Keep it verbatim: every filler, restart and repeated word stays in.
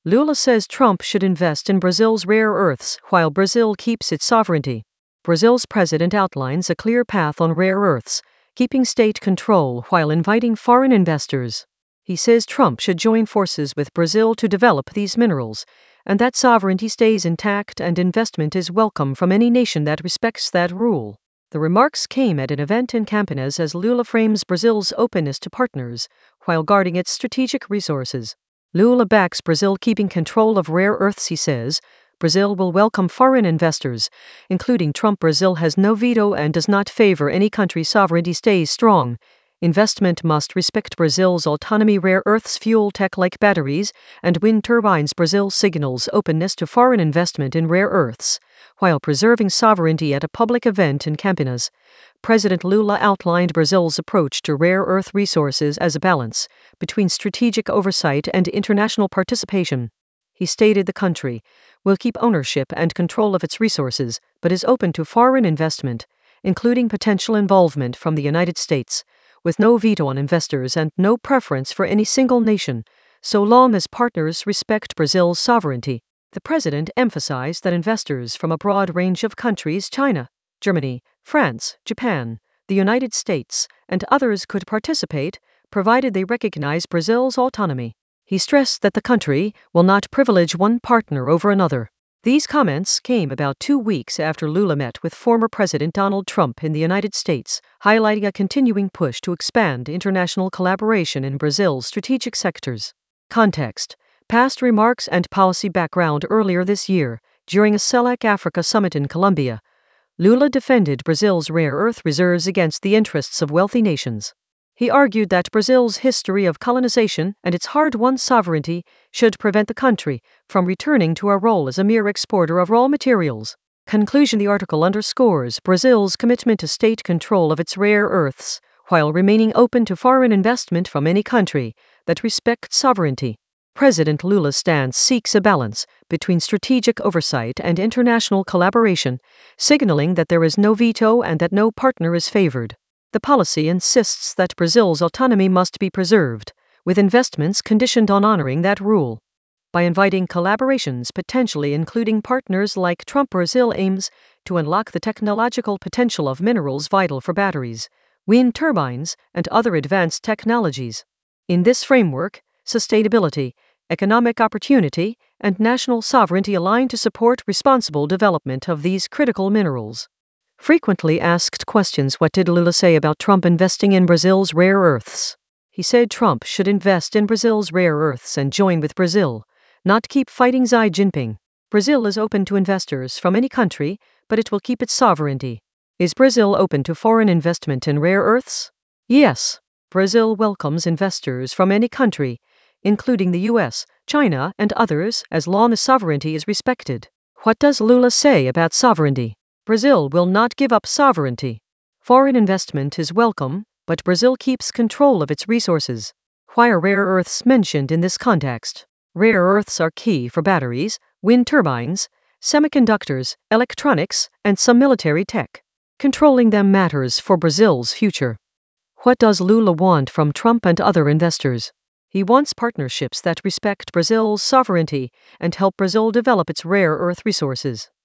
Lula says Trump should invest in Brazil's rare earths while Brazil keeps its sovereignty. Brazil's president outlines a clear path on rare earths, keeping state control while inviting foreign investors. He says Trump should join forces with Brazil to develop these minerals, and that sovereignty stays intact and investment is welcome from any nation that respects that rule. The remarks came at an event in Campinas as Lula frames Brazil's openness to partners while guarding its strategic resources. Lula backs Brazil keeping control of rare earths. He says Brazil will welcome foreign investors, including Trump. Brazil has no veto and does not favor any country's sovereignty stays strong. Investment must respect Brazil's autonomy. Rare earths fuel tech like batteries and wind turbines. Brazil signals openness to foreign investment in rare earths, while preserving sovereignty at a public event in Campinas. President Lula outlined Brazil's approach to rare earth resources as a balance between strategic oversight and international participation. He stated the country will keep ownership and control of its resources, but is open to foreign investment, including potential involvement from the United States, with no veto on investors and no preference for any single nation, so long as partners respect Brazil's sovereignty. The president emphasized that investors from a broad range of countries, China, Germany, France, Japan, the United States, and others could participate, provided they recognize Brazil's autonomy. He stressed that the country will not privilege one partner over another. These comments came about two weeks after Lula met with former President Donald Trump in the United States, highlighting a continuing push to expand international collaboration in Brazil's strategic sectors. Context: past remarks and policy background. Earlier this year, during a CELAC Africa summit in Colombia, Lula defended Brazil's rare earth reserves against the interests of wealthy nations. He argued that Brazil's history of colonization and its hard-won sovereignty should prevent the country from returning to a role as a mere exporter of raw materials. Conclusion: the article underscores Brazil's commitment to state control of its rare earths, while remaining open to foreign investment from any country that respects sovereignty. President Lula's stance seeks a balance between strategic oversight and international collaboration, signaling that there is no veto and that no partner is favored. The policy insists that Brazil's autonomy must be preserved, with investments conditioned on honoring that rule. By inviting collaborations, potentially including partners like Trump, Brazil aims to unlock the technological potential of minerals vital for batteries, wind turbines, and other advanced technologies. In this framework, sustainability, economic opportunity, and national sovereignty align to support responsible development of these critical minerals. Frequently asked questions: what did Lula say about Trump investing in Brazil's rare earths? He said Trump should invest in Brazil's rare earths and join with Brazil, not keep fighting Xi Jinping. Brazil is open to investors from any country, but it will keep its sovereignty. Is Brazil open to foreign investment in rare earths? Yes. Brazil welcomes investors from any country, including the U S, China, and others, as long as sovereignty is respected. What does Lula say about sovereignty? Brazil will not give up sovereignty. Foreign investment is welcome, but Brazil keeps control of its resources. Why are rare earths mentioned in this context? Rare earths are key for batteries, wind turbines, semiconductors, electronics, and some military tech. Controlling them matters for Brazil's future. What does Lula want from Trump and other investors? He wants partnerships that respect Brazil's sovereignty and help Brazil develop its rare earth resources.